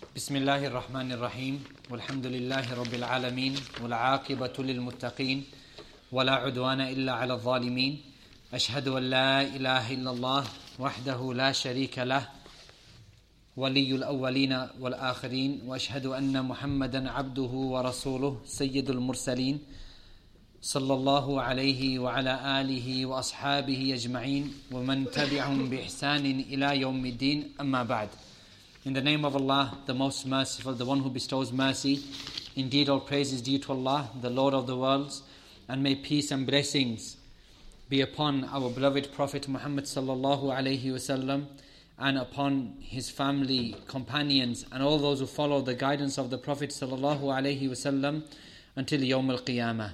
بسم الله الرحمن الرحيم والحمد لله رب العالمين والعاقبة للمتقين ولا عدوان إلا على الظالمين أشهد أن لا إله إلا الله وحده لا شريك له ولي الأولين والآخرين وأشهد أن محمدا عبده ورسوله سيد المرسلين صلى الله عليه وعلى آله وأصحابه أجمعين ومن تبعهم بإحسان إلى يوم الدين أما بعد. In the name of Allah, the most merciful, the one who bestows mercy. Indeed, all praise is due to Allah, the Lord of the worlds, and may peace and blessings be upon our beloved Prophet Muhammad sallallahu alaihi wasallam and upon his family, companions, and all those who follow the guidance of the Prophet sallallahu alaihi wasallam until Yawm al-Qiyamah.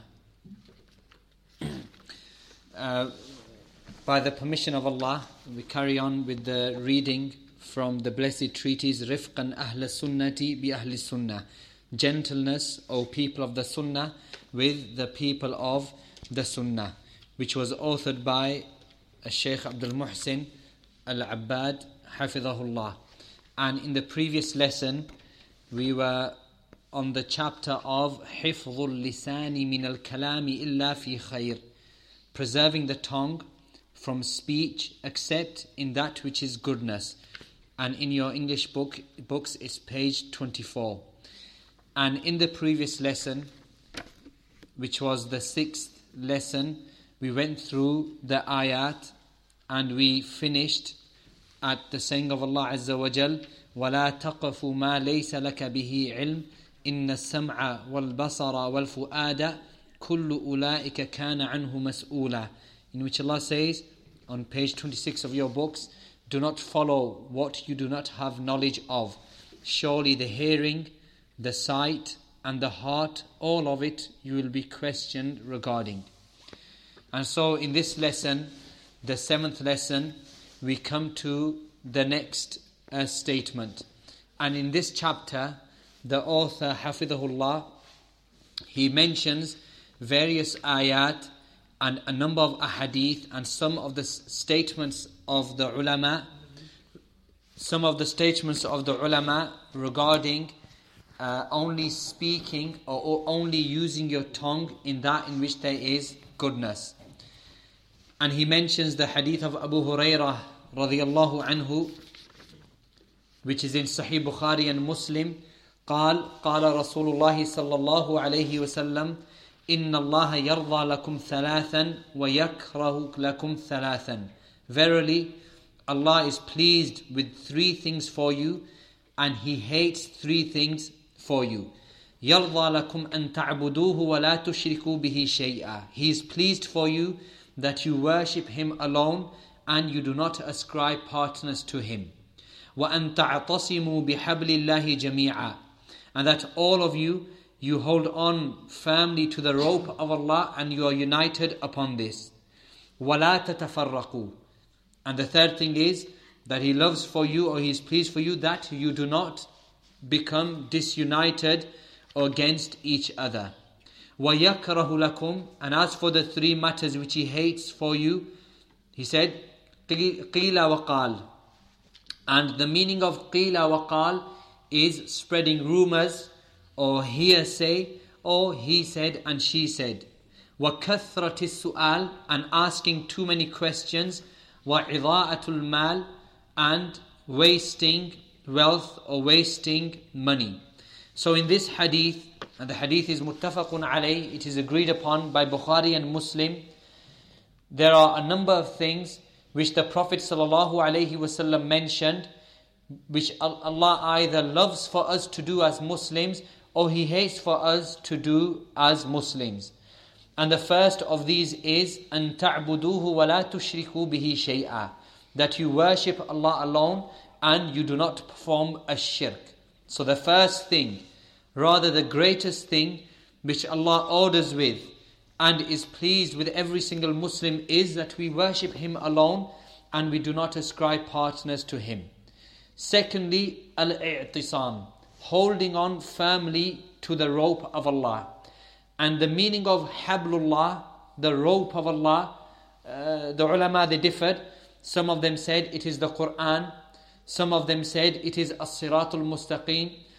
By the permission of Allah, we carry on with the reading from the blessed treatise Rifqan Ahl Sunnati bi Ahli Sunnah, gentleness, O people of the Sunnah, with the people of the Sunnah, which was authored by Shaykh Abdul Muhsin Al-Abbad Hafidhahullah. And in the previous lesson we were on the chapter of Hifdhul Lisani min al-Kalami illa fi khair, preserving the tongue from speech except in that which is goodness. And in your English books it's page 24. And in the previous lesson, which was the 6th lesson, we went through the ayat and we finished at the saying of Allah Azza wa Jal, وَلَا تَقَفُ مَا لَيْسَ لَكَ بِهِ عِلْمٍ إِنَّ السَّمْعَ وَالْبَصَرَ وَالْفُؤَادَ كُلُّ أُولَٰئِكَ كَانَ عَنْهُ مَسْئُولًا. In which Allah says, on page 26 of your books, do not follow what you do not have knowledge of. Surely the hearing, the sight, and the heart, all of it you will be questioned regarding. And so in this lesson, the 7th lesson, we come to the next statement. And in this chapter, the author, Hafidhahullah, he mentions various ayat and a number of ahadith and some of the statements of the ulama, regarding only speaking or only using your tongue in that in which there is goodness. And he mentions the hadith of Abu Hurairah radiyallahu anhu, which is in Sahih Bukhari and Muslim. قال رسول الله صلى الله عليه وسلم إن الله يرضى لكم ثلاثا ويكره لكم ثلاثا. Verily, Allah is pleased with 3 things for you, and He hates 3 things for you. يرضى لكم أن تعبدوه ولا تشركوا به شيئا. He is pleased for you that you worship Him alone and you do not ascribe partners to Him. وأن تعتصموا بحبل الله جميعا. And that all of you hold on firmly to the rope of Allah and you are united upon this. وَلَا تَتَفَرَّقُوا. And the 3rd thing is that He loves for you, or He is pleased for you, that you do not become disunited against each other. وَيَكْرَهُ لَكُمْ. And as for the 3 matters which He hates for you, He said, قِيلَ وَقَالَ. And the meaning of قِيلَ وَقَالَ is spreading rumors, or hearsay, or he said and she said. وَكَثْرَةِ السُّؤَالِ. And asking too many questions. وَعِضَاءَةُ الْمَالِ. And wasting wealth or wasting money. So in this hadith, and the hadith is muttafaqun alayh, it is agreed upon by Bukhari and Muslim, there are a number of things which the Prophet sallallahu alaihi wasallam mentioned, which Allah either loves for us to do as Muslims, or He hates for us to do as Muslims. And the first of these is أَن تَعْبُدُوهُ وَلَا تُشْرِكُوا بِهِ شَيْئًا. That you worship Allah alone and you do not perform a shirk. So the first thing, rather the greatest thing which Allah orders with and is pleased with every single Muslim, is that we worship Him alone and we do not ascribe partners to Him. Secondly, al-i'tisam, holding on firmly to the rope of Allah. And the meaning of hablullah, the rope of Allah, the ulama, they differed. Some of them said it is the Quran. Some of them said it is as-siratul mustaqim.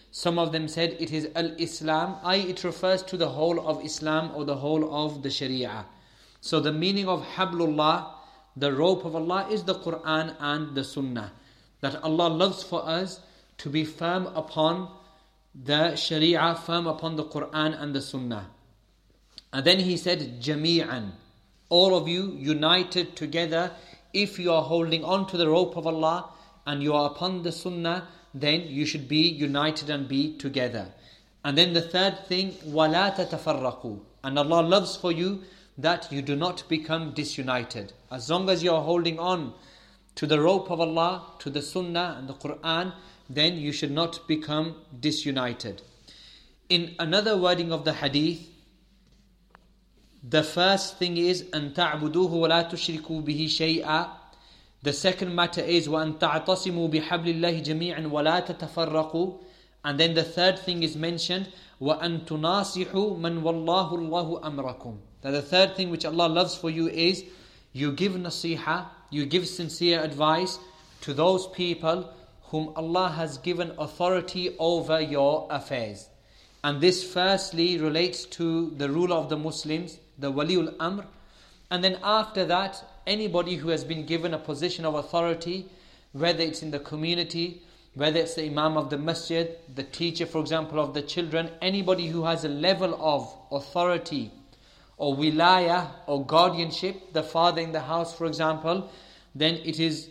Some of them said it is al-Islam, i.e. it refers to the whole of Islam or the whole of the Sharia. So the meaning of Hablullah, the rope of Allah, is the Quran and the Sunnah. That Allah loves for us to be firm upon the Sharia, firm upon the Quran and the Sunnah. And then he said, Jami'an, all of you united together. If you are holding on to the rope of Allah and you are upon the Sunnah, then you should be united and be together. And then the third thing, وَلَا تَتَفَرَّقُوا, and Allah loves for you that you do not become disunited. As long as you are holding on to the rope of Allah, to the Sunnah and the Quran, then you should not become disunited. In another wording of the hadith, the first thing is أَن تَعْبُدُوهُ وَلَا تُشْرِكُوا بِهِ شَيْئًا. The second matter is وَأَن تَعْتَصِمُوا بِحَبْلِ اللَّهِ جَمِيعًا وَلَا تَتَفَرَّقُوا. And then the third thing is mentioned, وَأَن تُنَاصِحُوا مَنْ وَاللَّهُ اللَّهُ أَمْرَكُمْ. That the third thing which Allah loves for you is you give nasiha, you give sincere advice to those people whom Allah has given authority over your affairs. And this firstly relates to the ruler of the Muslims, the Waliul Amr. And then after that, anybody who has been given a position of authority, whether it's in the community, whether it's the Imam of the Masjid, the teacher, for example, of the children, anybody who has a level of authority or wilayah or guardianship, the father in the house, for example, then it is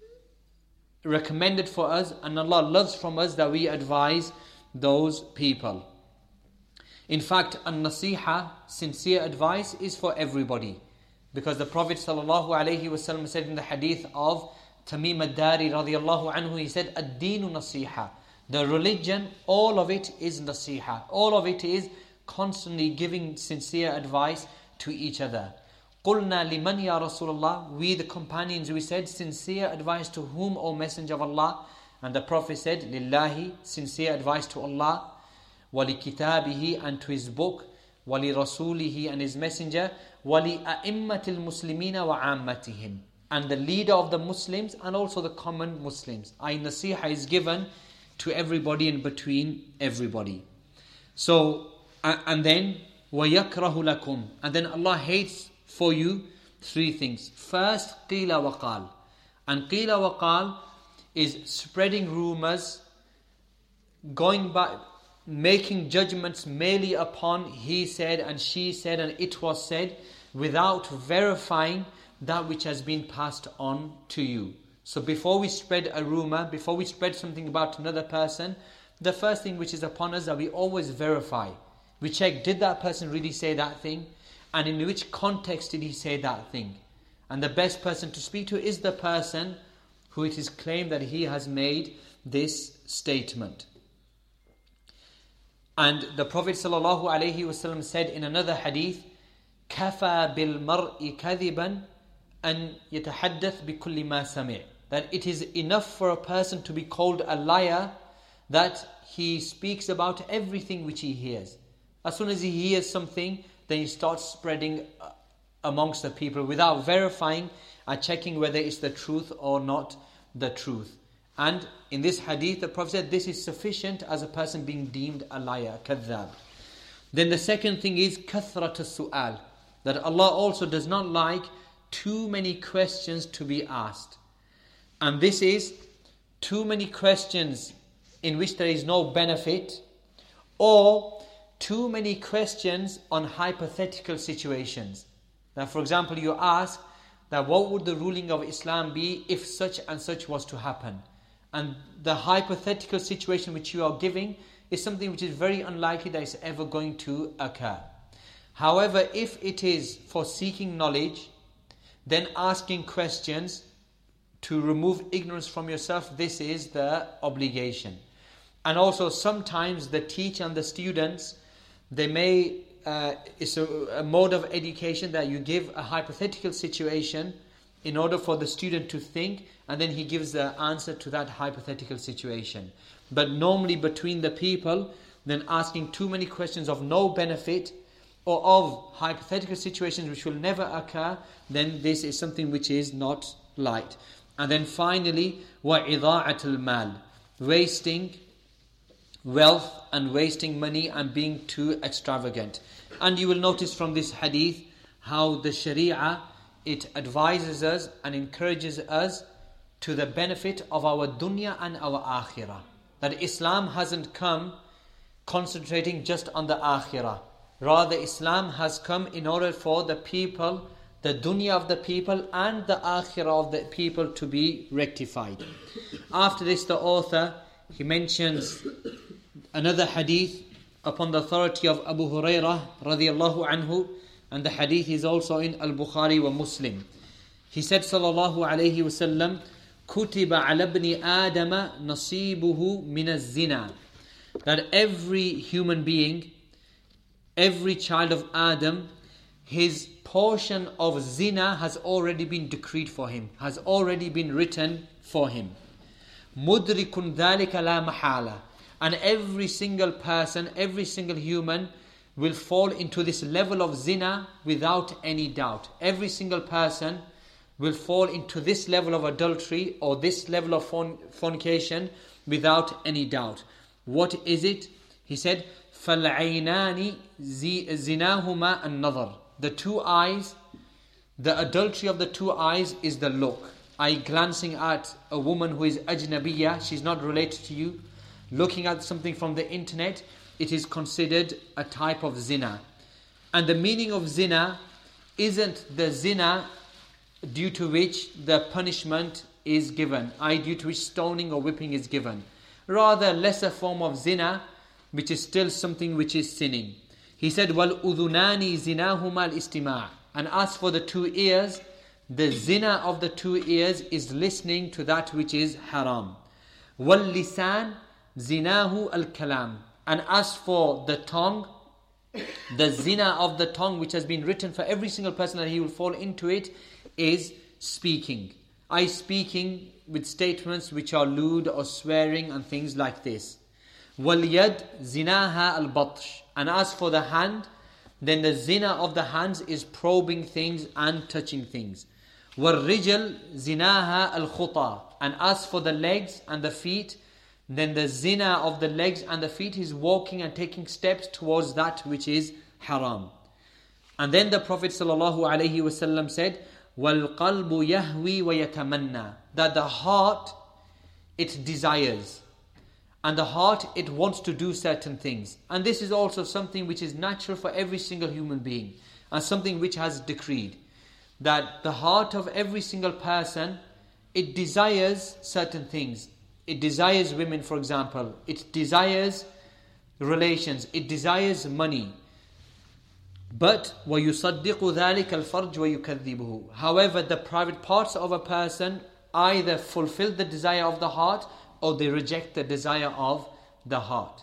recommended for us, and Allah loves from us, that we advise those people. In fact, an-nasiha, sincere advice, is for everybody. Because the Prophet ﷺ said in the hadith of Tamim ad-Dari radiyallahu anhu, he said, ad-deenu nasiha. The religion, all of it is nasiha. All of it is constantly giving sincere advice to each other. قُلْنَا لِمَنْ يَا رَسُولَ اللَّهِ. We the companions, we said, sincere advice to whom, O Messenger of Allah? And the Prophet said, Lillahi, sincere advice to Allah, وَلِكِتَابِهِ, and to His book, وَلِرَسُولِهِ, and His messenger, وَلِأَئِمَّةِ الْمُسْلِمِينَ وَعَامَّتِهِمْ, and the leader of the Muslims and also the common Muslims. Nasiha is given to everybody and between everybody. So, and then وَيَكْرَهُ لَكُمْ, and then Allah hates for you three things. First, قِيلَ وَقَالَ. And قِيلَ وَقَالَ is spreading rumors, going back, making judgments merely upon he said and she said and it was said, without verifying that which has been passed on to you. So before we spread a rumor, before we spread something about another person, the first thing which is upon us, that we always verify. We check, did that person really say that thing? And in which context did he say that thing? And the best person to speak to is the person who it is claimed that he has made this statement. And the Prophet ﷺ said in another hadith, كَفَى بِالْمَرْءِ كَذِبًا أَنْ يَتَحَدَّثْ بِكُلِّ مَا سَمِعْ. That it is enough for a person to be called a liar that he speaks about everything which he hears. As soon as he hears something, then he starts spreading amongst the people without verifying and checking whether it's the truth or not the truth. And in this hadith, the Prophet said this is sufficient as a person being deemed a liar, kadhab. Then the second thing is kathrat as-su'al, that Allah also does not like too many questions to be asked. And this is too many questions in which there is no benefit, or too many questions on hypothetical situations. Now, for example, you ask that what would the ruling of Islam be if such and such was to happen? And the hypothetical situation which you are giving is something which is very unlikely that is ever going to occur. However, if it is for seeking knowledge, then asking questions to remove ignorance from yourself, this is the obligation. And also sometimes the teacher and the students, they may, it's a mode of education that you give a hypothetical situation in order for the student to think, and then he gives the answer to that hypothetical situation. But normally between the people, then asking too many questions of no benefit or of hypothetical situations which will never occur, then this is something which is not liked. And then finally, وَإِضَاعَةُ الْمَالِ, wasting wealth and wasting money and being too extravagant. And you will notice from this hadith how the Sharia, it advises us and encourages us to the benefit of our dunya and our akhirah. That Islam hasn't come concentrating just on the akhirah. Rather, Islam has come in order for the people, the dunya of the people and the akhirah of the people to be rectified. After this, the author, he mentions another hadith upon the authority of Abu Hurairah radiyallahu anhu, and the hadith is also in Al-Bukhari wa Muslim. He said sallallahu alayhi wa sallam, Kutiba ala ibni Adama nasibuhu min az-zina. That every human being, every child of Adam, his portion of zina has already been decreed for him, has already been written for him. Mudrikun dhalika la mahala. And every single person, every single human will fall into this level of zina without any doubt. Every single person will fall into this level of adultery or this level of fornication without any doubt. What is it? He said, فَالْعَيْنَانِ زِنَاهُمَا النَّظَرِ. The two eyes, the adultery of the two eyes is the look. Eye glancing at a woman who is ajnabiyya, she's not related to you, looking at something from the internet, it is considered a type of zina. And the meaning of zina isn't the zina due to which the punishment is given, i.e. due to which stoning or whipping is given. Rather, lesser form of zina, which is still something which is sinning. He said, وَالْأُذُنَانِ زِنَاهُمَا الْإِسْتِمَاعِ. And as for the two ears, the zina of the two ears is listening to that which is haram. وَالْلِسَانِ زِنَاهُ الْكَلَامِ. And as for the tongue, the zina of the tongue which has been written for every single person that he will fall into it is speaking. Speaking with statements which are lewd or swearing and things like this. وَالْيَدْ زِنَاهَا الْبَطْشِ. And as for the hand, then the zina of the hands is probing things and touching things. وَالرِّجَلْ زِنَاهَا الْخُطَى. And as for the legs and the feet, then the zina of the legs and the feet is walking and taking steps towards that which is haram. And then the Prophet ﷺ said, وَالْقَلْبُ يَهْوِي وَيَتَمَنَّى. That the heart, it desires. And the heart, it wants to do certain things. And this is also something which is natural for every single human being. And something which has decreed. That the heart of every single person, it desires certain things. It desires women, for example. It desires relations. It desires money. But وَيُصَدِّقُ ذَلِكَ الْفَرْجُ وَيُكَذِّبُهُ. However, the private parts of a person either fulfill the desire of the heart or they reject the desire of the heart.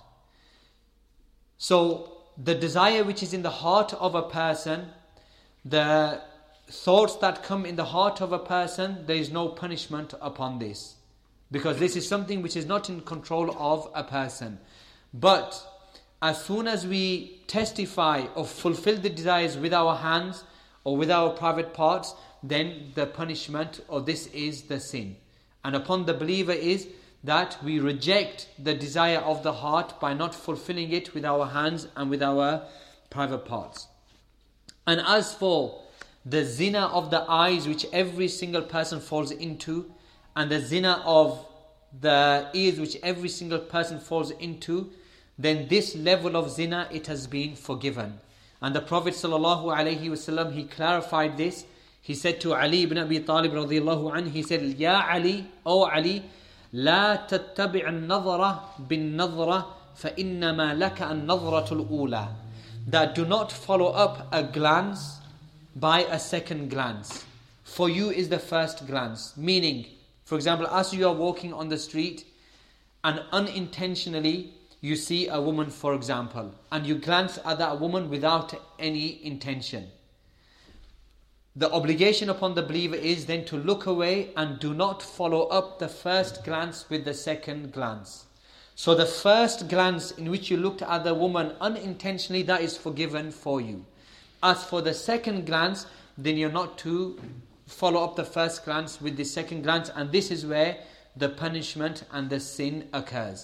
So, the desire which is in the heart of a person, the thoughts that come in the heart of a person, there is no punishment upon this. Because this is something which is not in control of a person. But as soon as we testify or fulfill the desires with our hands or with our private parts, then the punishment or this is the sin. And upon the believer is that we reject the desire of the heart by not fulfilling it with our hands and with our private parts. And as for the zina of the eyes which every single person falls into, and the zina of the ears which every single person falls into, then this level of zina, it has been forgiven. And the Prophet ﷺ, he clarified this. He said to Ali ibn Abi Talib radiyallahu anhu, he said, Ya Ali, O Ali, لا تتبع النظرة بالنظرة فإنما لك النظرة الأولى. That do not follow up a glance by a second glance. For you is the first glance. Meaning, for example, as you are walking on the street and unintentionally you see a woman, for example, and you glance at that woman without any intention. The obligation upon the believer is then to look away and do not follow up the first glance with the second glance. So the first glance in which you looked at the woman unintentionally, that is forgiven for you. As for the second glance, then you're not to follow up the first glance with the second glance, and this is where the punishment and the sin occurs.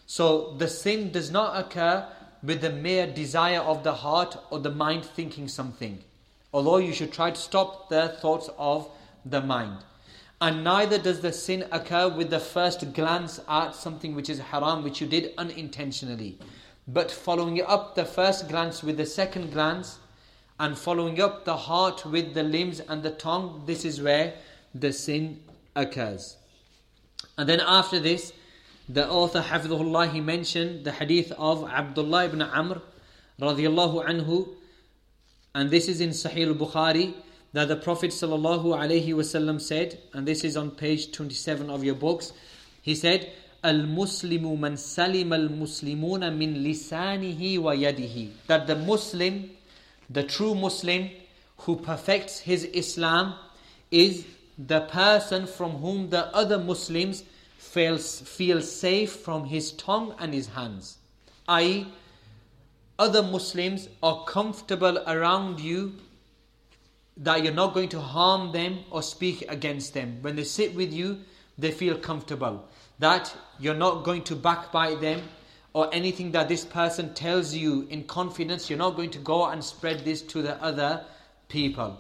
So the sin does not occur with the mere desire of the heart or the mind thinking something. Although you should try to stop the thoughts of the mind. And neither does the sin occur with the first glance at something which is haram, which you did unintentionally. But following up the first glance with the second glance, and following up the heart with the limbs and the tongue, this is where the sin occurs. And then after this, the author Hafidhullah, he mentioned the hadith of Abdullah ibn Amr radiyallahu anhu, and this is in Sahih al-Bukhari, that the Prophet sallallahu alaihi wasallam said, and this is on page 27 of your books, he said, Al-Muslimu man salim al-Muslimuna min lisanihi wa yadihi. That the Muslim, the true Muslim who perfects his Islam is the person from whom the other Muslims feel safe from his tongue and his hands. I.e., other Muslims are comfortable around you, that you're not going to harm them or speak against them. When they sit with you, they feel comfortable. That you're not going to backbite them, or anything that this person tells you in confidence, you're not going to go and spread this to the other people.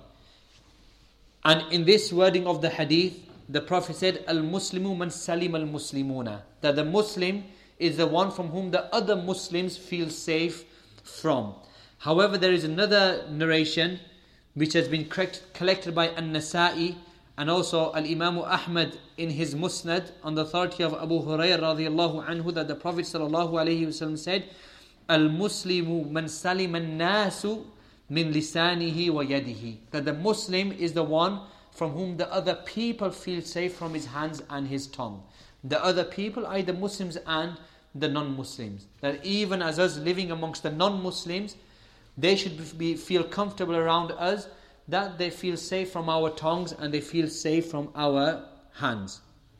And in this wording of the hadith, the Prophet said, Al-Muslimu man salim al-Muslimuna. That the Muslim is the one from whom the other Muslims feel safe from. However, there is another narration which has been collected by An-Nasa'i and also Al-Imam Ahmad in his Musnad on the authority of Abu Hurairah radiyallahu anhu, that the Prophet sallallahu alayhi wasallam said, Al-Muslimu man salim an-nasu min lisanihi wa yadihi. That the Muslim is the one from whom the other people feel safe from his hands and his tongue. The other people are the Muslims and the non-Muslims. That even as us living amongst the non-Muslims, they should feel comfortable around us, that they feel safe from our tongues and they feel safe from our hands.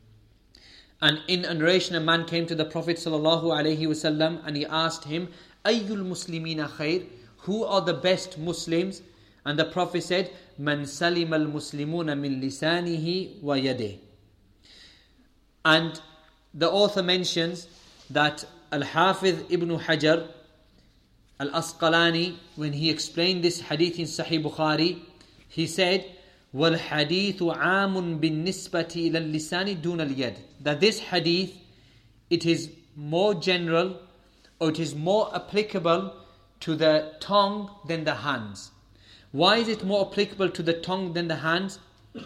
And in a narration, a man came to the Prophet ﷺ and he asked him, Ayyul Muslimina khair? Who are the best Muslims? And the Prophet said, Man salim al-Muslimuna min lisanihi wa yadeh. And the author mentions that Al-Hafidh Ibn Hajar Al-Asqalani, when he explained this hadith in Sahih Bukhari, he said, وَالْحَدِيثُ عَامٌ بِالنِّسْبَةِ إِلَى اللِّسَانِ دُونَ الْيَدِ. That this hadith, it is more general, or it is more applicable to the tongue than the hands. Why is it more applicable to the tongue than the hands?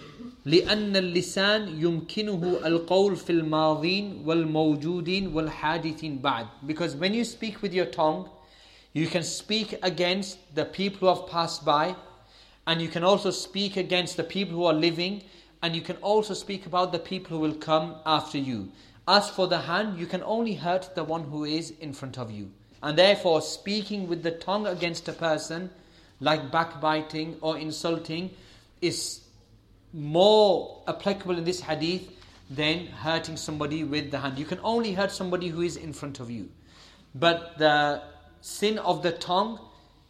لأن اللسان يمكنه القول في الماضين والموجودين والحادثين بعد. Because when you speak with your tongue, you can speak against the people who have passed by, and you can also speak against the people who are living, and you can also speak about the people who will come after you. As for the hand, you can only hurt the one who is in front of you. And therefore, speaking with the tongue against a person, like backbiting or insulting, is more applicable in this hadith than hurting somebody with the hand. You can only hurt somebody who is in front of you. But the sin of the tongue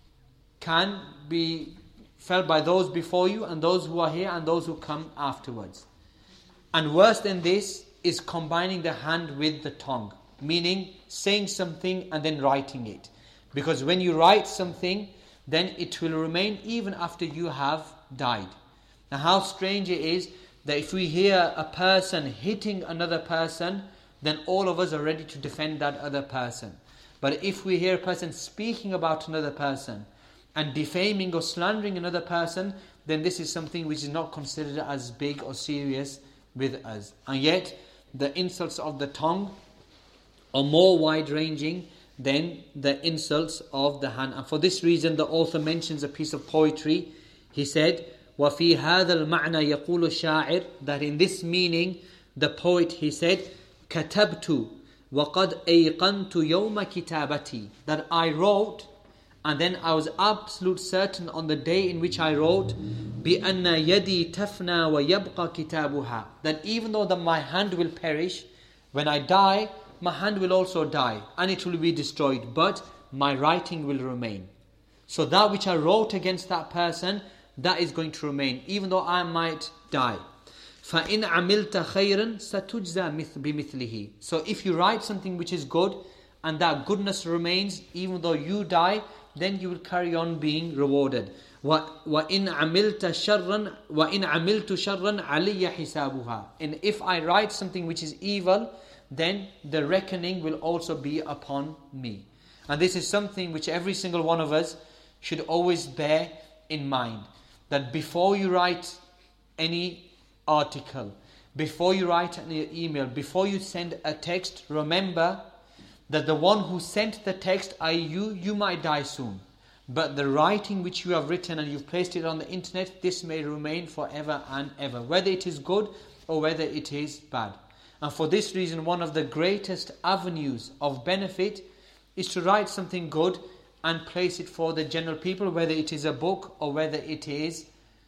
can be felt by those before you and those who are here and those who come afterwards. And worse than this is combining the hand with the tongue, meaning saying something and then writing it. Because when you write something, then it will remain even after you have died. Now how strange it is that if we hear a person hitting another person, then all of us are ready to defend that other person. But if we hear a person speaking about another person and defaming or slandering another person, then this is something which is not considered as big or serious with us. And yet, the insults of the tongue are more wide-ranging than the insults of the hand. And for this reason, the author mentions a piece of poetry. He said, وَفِي هَذَا الْمَعْنَى يَقُولُ الشَّاعِرُ. That in this meaning, the poet, he said, كَتَبْتُ وَقَدْ أَيْقَنْتُ يَوْمَ كِتَابَتِي. That I wrote, and then I was absolute certain on the day in which I wrote, بِأَنَّ يَدِي تَفْنَى وَيَبْقَى كِتَابُهَا. That even though my hand will perish, when I die, my hand will also die, and it will be destroyed, but my writing will remain. So that which I wrote against that person, that is going to remain, even though I might die. فَإِنْ عَمِلْتَ خَيْرًا سَتُجْزَى بِمِثْلِهِ. So if you write something which is good, and that goodness remains, even though you die, then you will carry on being rewarded. وَإِنْ عَمِلْتَ شَرًّا عَلِيَّ حِسَابُهَا. And if I write something which is evil, then the reckoning will also be upon me. And this is something which every single one of us should always bear in mind. That before you write any article, before you write an email, before you send a text, remember that the one who sent the text, i.e. you might die soon. But the writing which you have written and you've placed it on the internet, this may remain forever and ever, whether it is good or whether it is bad. And for this reason, one of the greatest avenues of benefit is to write something good and place it for the general people, whether it is a book or whether it is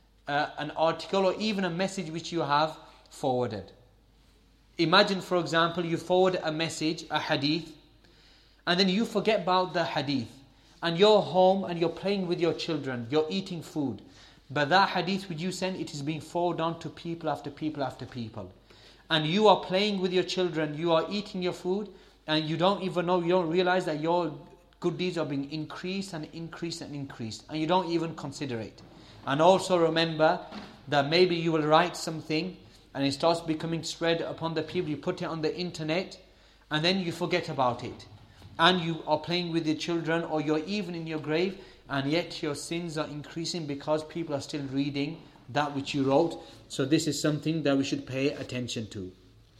an article or even a message which you have forwarded. Imagine, for example, you forward a message, a hadith, and then you forget about the hadith. And you're home and you're playing with your children, you're eating food. But that hadith which you send, it is being forwarded on to people after people after people. And you are playing with your children, you are eating your food, and you don't even know, you don't realize that your good deeds are being increased and increased and increased. And you don't even consider it. And also remember that maybe you will write something and it starts becoming spread upon the people, you put it on the internet, and then you forget about it. And you are playing with your children, or you're even in your grave, and yet your sins are increasing because people are still reading that which you wrote. So this is something that we should pay attention to.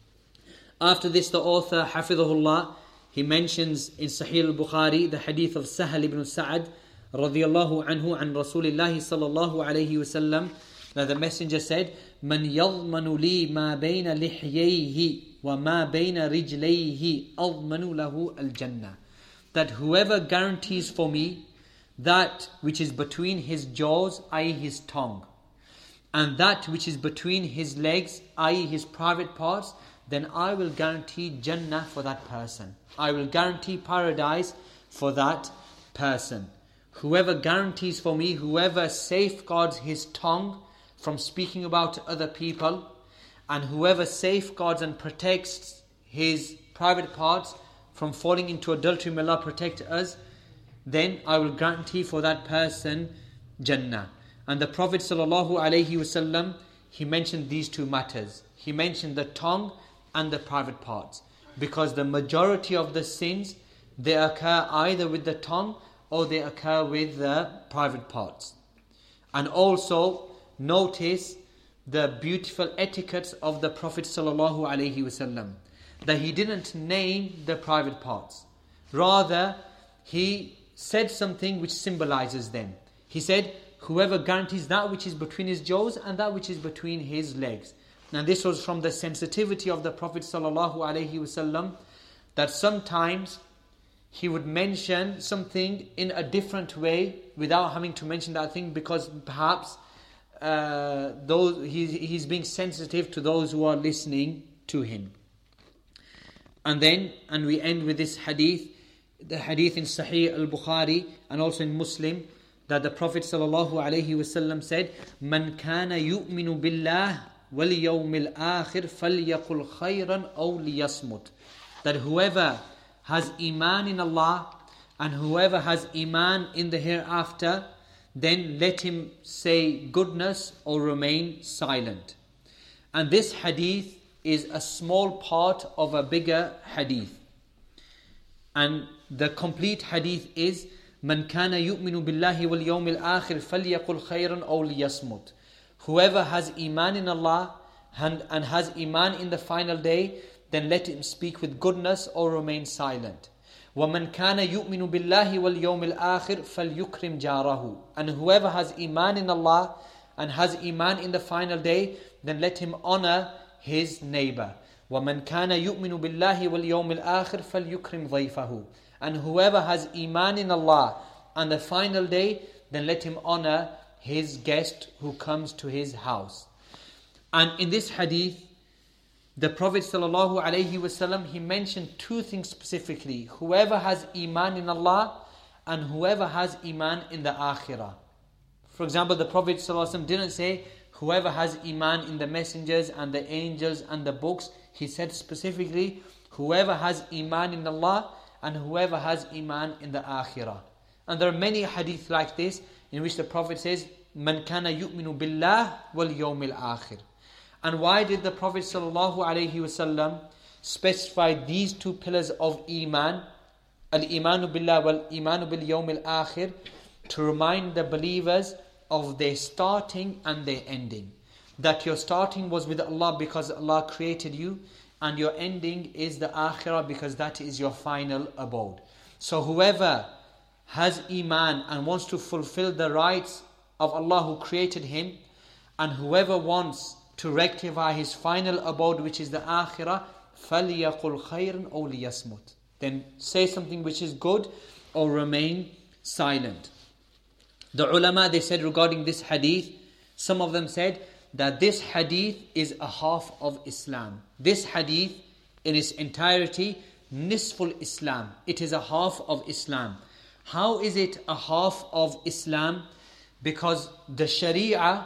After this, the author, Hafidhahullah, he mentions in Sahih al-Bukhari the hadith of Sahal ibn Sa'ad radiyallahu anhu an Rasulillahi sallallahu alayhi wa sallam, that the messenger said, "Man yadmanu li ma bayna lihyayhi wa ma bayna rijlayhi admanu lahu al-jannah." That whoever guarantees for me that which is between his jaws, i.e. his tongue, and that which is between his legs, i.e. his private parts, then I will guarantee Jannah for that person. I will guarantee paradise for that person. Whoever guarantees for me, whoever safeguards his tongue from speaking about other people, and whoever safeguards and protects his private parts from falling into adultery, may Allah protect us, then I will guarantee for that person Jannah. And the Prophet ﷺ, he mentioned these two matters. He mentioned the tongue and the private parts, because the majority of the sins, they occur either with the tongue or they occur with the private parts. And also notice the beautiful etiquettes of the Prophet ﷺ, that he didn't name the private parts. Rather, he said something which symbolizes them. He said, whoever guarantees that which is between his jaws and that which is between his legs. Now this was from the sensitivity of the Prophet ﷺ, that sometimes he would mention something in a different way without having to mention that thing, because perhaps he's being sensitive to those who are listening to him. And we end with this hadith, the hadith in Sahih al-Bukhari and also in Muslim, that the Prophet ﷺ said, "Man kana yu'minu billah wal yawmil akhir falyaqul khayran aw liyasmut." That whoever has iman in Allah and whoever has iman in the hereafter, then let him say goodness or remain silent. And this hadith is a small part of a bigger hadith. And the complete hadith is, "Man kana yu'minu billahi wal yawmil akhir falyaqul khayran aw liyasmut." Whoever has iman in Allah and has iman in the final day, then let him speak with goodness or remain silent. وَمَنْ كَانَ يُؤْمِنُ بِاللَّهِ وَالْيَوْمِ الْآخِرِ فَلْيُكْرِمْ جَارَهُ. And whoever has iman in Allah and has iman in the final day, then let him honor his neighbor. وَمَنْ كَانَ يُؤْمِنُ بِاللَّهِ وَالْيَوْمِ الْآخِرِ فَلْيُكْرِمْ ضَيْفَهُ. And whoever has iman in Allah and the final day, then let him honor his guest who comes to his house. And in this hadith, the Prophet ﷺ, he mentioned two things specifically: whoever has iman in Allah and whoever has iman in the akhirah. For example, the Prophet ﷺ didn't say whoever has iman in the messengers and the angels and the books, he said specifically, whoever has iman in Allah and whoever has iman in the akhirah. And there are many hadith like this in which the Prophet says, Man kana yu'minu billah wal yawmil akhir. And why did the Prophet ﷺ specify these two pillars of iman, al-imanu billah wal imanu bil yawmil akhir, to remind the believers of their starting and their ending. That your starting was with Allah because Allah created you, and your ending is the akhirah because that is your final abode. So whoever has iman and wants to fulfill the rights of Allah who created him, and whoever wants to rectify his final abode, which is the akhirah, فَلْيَقُلْ خَيْرًا أَوْ لِيَصْمُتْ, then say something which is good or remain silent. The ulama, they said regarding this hadith, some of them said that this hadith is a half of Islam. This hadith in its entirety, nisful Islam. It is a half of Islam. How is it a half of Islam? Because the Sharia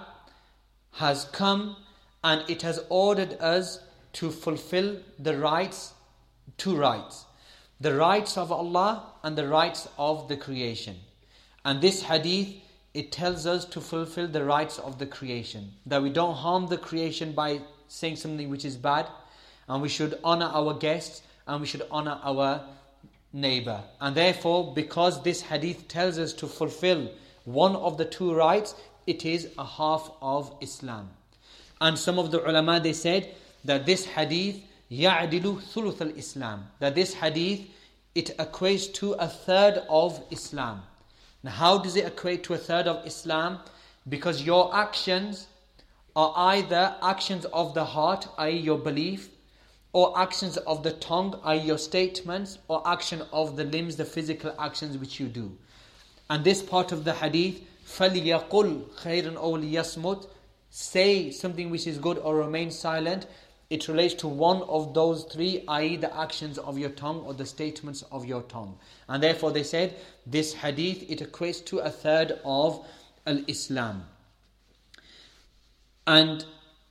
has come and it has ordered us to fulfill the rights, two rights. The rights of Allah and the rights of the creation. And this hadith, it tells us to fulfill the rights of the creation. That we don't harm the creation by saying something which is bad. And we should honor our guests and we should honor our neighbor. And therefore, because this hadith tells us to fulfill one of the two rights, it is a half of Islam. And some of the ulama, they said that this hadith يَعْدِلُ ثُلُثَ الْإِسْلام, that this hadith, it equates to a third of Islam. Now how does it equate to a third of Islam? Because your actions are either actions of the heart, i.e. your belief, or actions of the tongue, i.e. your statements, or action of the limbs, the physical actions which you do. And this part of the hadith, فَلْيَقُلْ خَيْرًا أَوْ لِيَصْمُتْ, say something which is good or remain silent, it relates to one of those three, i.e. the actions of your tongue or the statements of your tongue. And therefore they said, this hadith, it equates to a third of al-Islam. And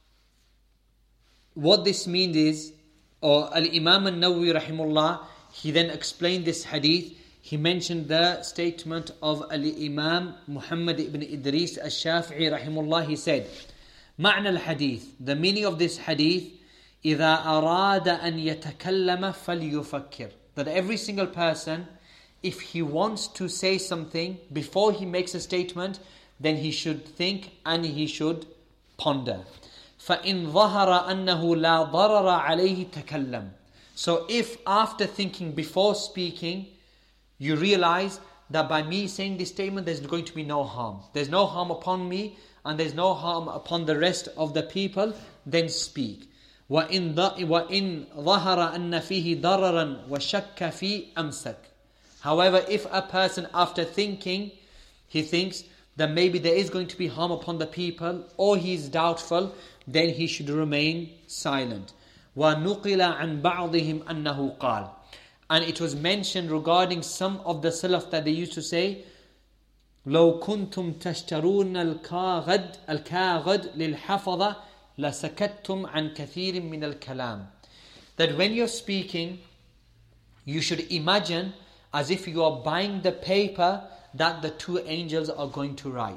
what this means is, or Al-Imam An-Nawawi rahimullah, he then explained this hadith. He mentioned the statement of Al-Imam Muhammad ibn Idris Al-Shafi'i rahimullah. He said, معنى الحديث, the meaning of this hadith, إذا أراد أن يتكلم فليفكر, that every single person, if he wants to say something, before he makes a statement, then he should think and he should ponder. فإن ظهر أنه لا ضرر عليه تكلم. So if after thinking before speaking, you realize that by me saying this statement, there's going to be no harm. There's no harm upon me and there's no harm upon the rest of the people, then speak. وَإِن ظَهَرَ أَنَّ فِيهِ ضَرَرًا وَشَكَّ فِي أَمْسَكَ. However, if a person after thinking, he thinks that maybe there is going to be harm upon the people, or he is doubtful, then he should remain silent. وَنُقِلَ عَنْ بَعْضِهِمْ أَنَّهُ قَالَ. And it was mentioned regarding some of the Salaf that they used to say, لو كنتم تشترون الكاغد للحفظة لسكتتم عن كثير من الكلام. That when you're speaking, you should imagine as if you are buying the paper that the two angels are going to write.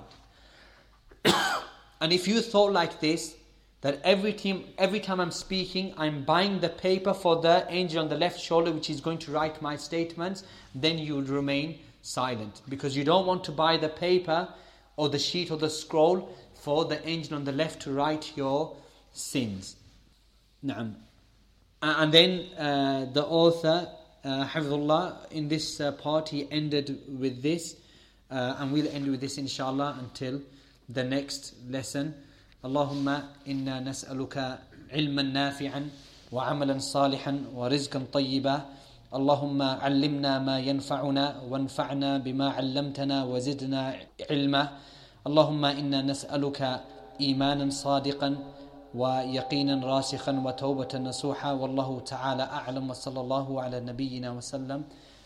And if you thought like this, that every time I'm speaking, I'm buying the paper for the angel on the left shoulder which is going to write my statements, then you would remain silent. Because you don't want to buy the paper or the sheet or the scroll for the angel on the left to write your sins. Naam. And then the author, Hafidhullah, in this part he ended with this, and we'll end with this inshallah until the next lesson. اللهم إنا نسألك علما نافعا وعملا صالحا ورزقا طيبا. اللهم علمنا ما ينفعنا وانفعنا بما علمتنا وزدنا علما. اللهم إنا نسألك إيمانا صادقا ويقينا راسخا وتوبة نصوحا. والله تعالى أعلم وصلى الله على نبينا وسلم.